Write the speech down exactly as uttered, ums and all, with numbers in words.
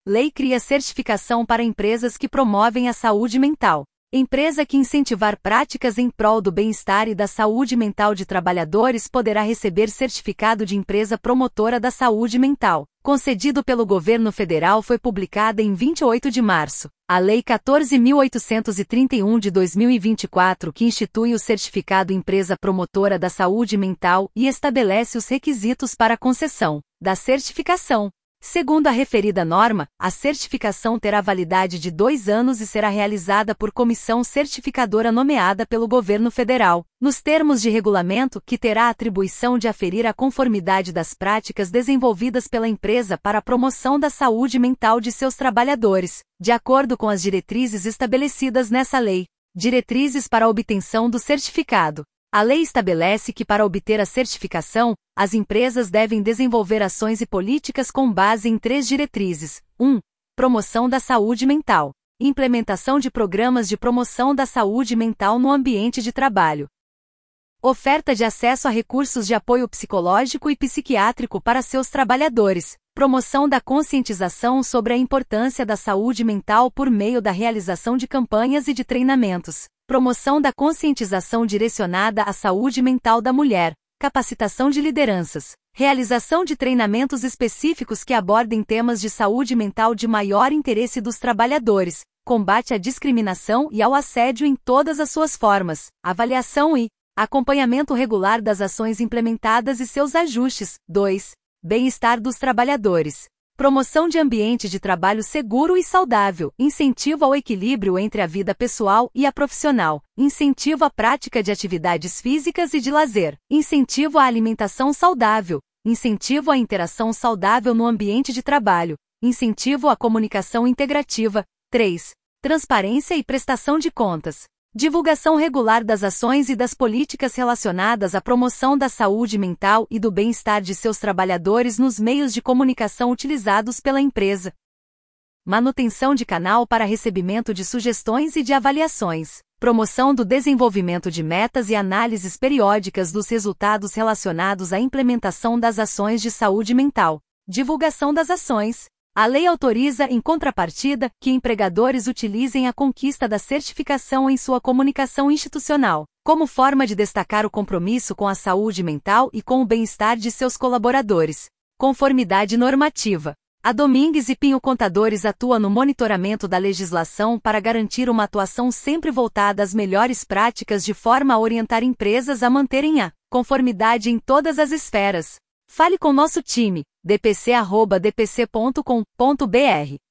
Lei cria certificação para empresas que promovem a saúde mental. Empresa que incentivar práticas em prol do bem-estar e da saúde mental de trabalhadores poderá receber certificado de empresa promotora da saúde mental, concedido pelo governo federal. Foi publicada em vinte e oito de março. A Lei quatorze mil oitocentos e trinta e um de dois mil e vinte e quatro, que institui o certificado empresa promotora da saúde mental e estabelece os requisitos para a concessão da certificação. Segundo a referida norma, a certificação terá validade de dois anos e será realizada por comissão certificadora nomeada pelo governo federal, nos termos de regulamento, que terá a atribuição de aferir a conformidade das práticas desenvolvidas pela empresa para a promoção da saúde mental de seus trabalhadores, de acordo com as diretrizes estabelecidas nessa lei. Diretrizes para a obtenção do certificado. A lei estabelece que, para obter a certificação, as empresas devem desenvolver ações e políticas com base em três diretrizes. um. Promoção da saúde mental. Implementação de programas de promoção da saúde mental no ambiente de trabalho. Oferta de acesso a recursos de apoio psicológico e psiquiátrico para seus trabalhadores. Promoção da conscientização sobre a importância da saúde mental por meio da realização de campanhas e de treinamentos. Promoção da conscientização direcionada à saúde mental da mulher. Capacitação de lideranças. Realização de treinamentos específicos que abordem temas de saúde mental de maior interesse dos trabalhadores. Combate à discriminação e ao assédio em todas as suas formas. Avaliação e acompanhamento regular das ações implementadas e seus ajustes. dois. Bem-estar dos trabalhadores. Promoção de ambiente de trabalho seguro e saudável, incentivo ao equilíbrio entre a vida pessoal e a profissional, incentivo à prática de atividades físicas e de lazer, incentivo à alimentação saudável, incentivo à interação saudável no ambiente de trabalho, incentivo à comunicação integrativa. três. Transparência e prestação de contas. Divulgação regular das ações e das políticas relacionadas à promoção da saúde mental e do bem-estar de seus trabalhadores nos meios de comunicação utilizados pela empresa. Manutenção de canal para recebimento de sugestões e de avaliações. Promoção do desenvolvimento de metas e análises periódicas dos resultados relacionados à implementação das ações de saúde mental. Divulgação das ações. A lei autoriza, em contrapartida, que empregadores utilizem a conquista da certificação em sua comunicação institucional, como forma de destacar o compromisso com a saúde mental e com o bem-estar de seus colaboradores. Conformidade normativa. A Domingues e Pinho Contadores atua no monitoramento da legislação para garantir uma atuação sempre voltada às melhores práticas de forma a orientar empresas a manterem a conformidade em todas as esferas. Fale com nosso time, d p c arroba d p c ponto com ponto b r.